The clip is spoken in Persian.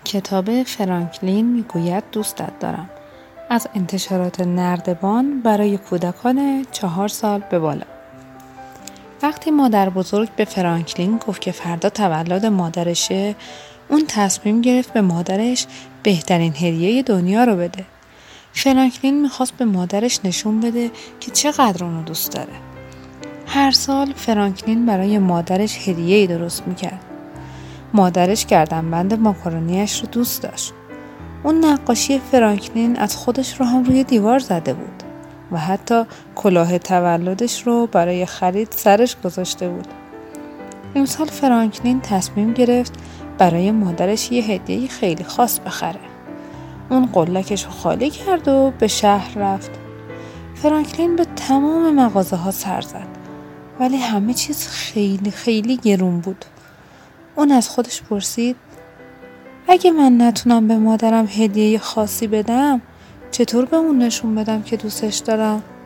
کتاب فرانکلین میگوید دوستت دارم، از انتشارات نردبان برای کودکان 4 سال به بالا. وقتی مادر بزرگ به فرانکلین گفت که فردا تولد مادرشه، اون تصمیم گرفت به مادرش بهترین هدیه دنیا رو بده. فرانکلین میخواست به مادرش نشون بده که چقدر اونو دوست داره. هر سال فرانکلین برای مادرش هدیه‌ای درست میکرد. مادرش گردنبند ماکارونیش رو دوست داشت. اون نقاشی فرانکلین از خودش رو هم روی دیوار زده بود و حتی کلاه تولدش رو برای خرید سرش گذاشته بود. امسال فرانکلین تصمیم گرفت برای مادرش یه هدیه خیلی خاص بخره. اون قلکش رو خالی کرد و به شهر رفت. فرانکلین به تمام مغازه‌ها سر زد، ولی همه چیز خیلی خیلی گرون بود. اون از خودش پرسید اگه من نتونم به مادرم هدیه خاصی بدم، چطور به اون نشون بدم که دوستش دارم؟